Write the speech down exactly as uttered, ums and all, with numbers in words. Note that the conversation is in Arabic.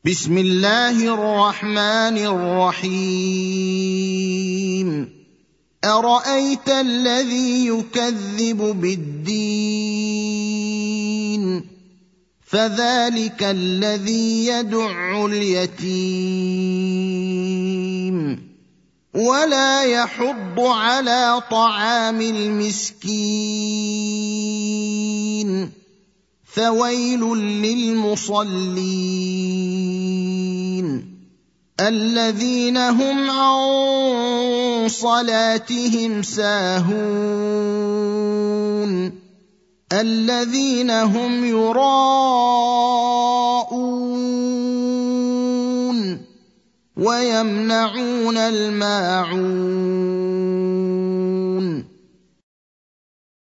بسم الله الرحمن الرحيم أرأيت الذي يكذب بالدين فذلك الذي يدع اليتيم ولا يحض على طعام المسكين فويل للمصلين الذين هم عن صلاتهم ساهون الذين هم يراءون ويمنعون الماعون